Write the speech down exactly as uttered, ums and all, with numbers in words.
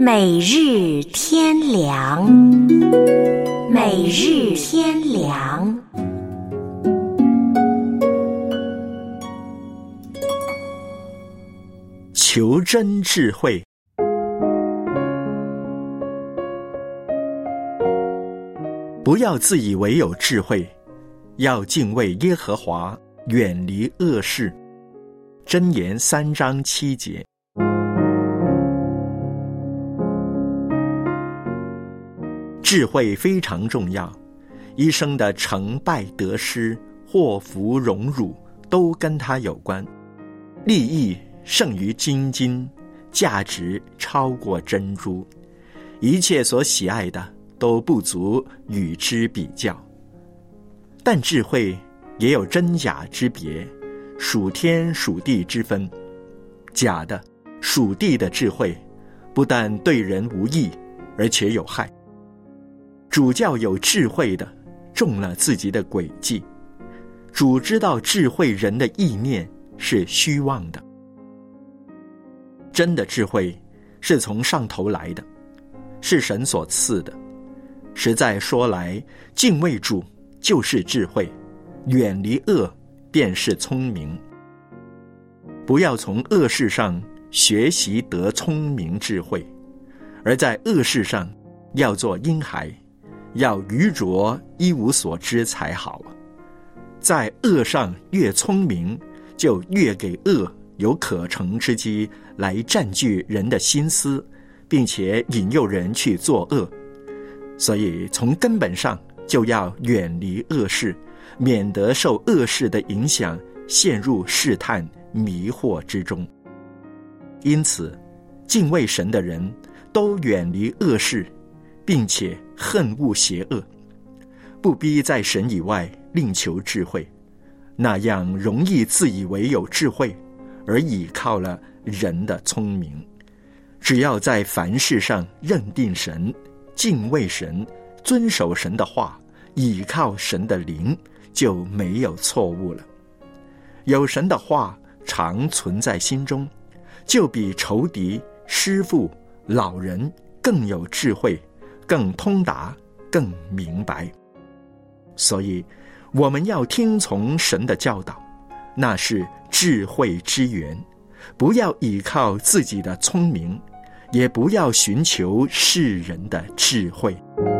每日天良，每日天良。 求真智慧。不要自以为有智慧，要敬畏耶和华，远离恶事。箴言三章七节。智慧非常重要，一生的成败得失、祸福荣辱都跟它有关。利益胜于金金，价值超过珍珠，一切所喜爱的都不足与之比较。但智慧也有真假之别，属天属地之分。假的属地的智慧不但对人无益，而且有害。主教有智慧的中了自己的诡计，主知道智慧人的意念是虚妄的。真的智慧是从上头来的，是神所赐的。实在说来，敬畏主就是智慧，远离恶便是聪明。不要从恶事上学习得聪明智慧，而在恶事上要做婴孩，要愚拙一无所知才好。在恶上越聪明，就越给恶有可乘之机来占据人的心思，并且引诱人去作恶。所以从根本上就要远离恶事，免得受恶事的影响，陷入试探迷惑之中。因此敬畏神的人都远离恶事，并且恨恶邪恶，不逼在神以外另求智慧，那样容易自以为有智慧，而倚靠了人的聪明。只要在凡事上认定神，敬畏神，遵守神的话，倚靠神的灵，就没有错误了。有神的话常存在心中，就比仇敌、师父、老人更有智慧，更通达，更明白。所以我们要听从神的教导，那是智慧之源。不要倚靠自己的聪明，也不要寻求世人的智慧。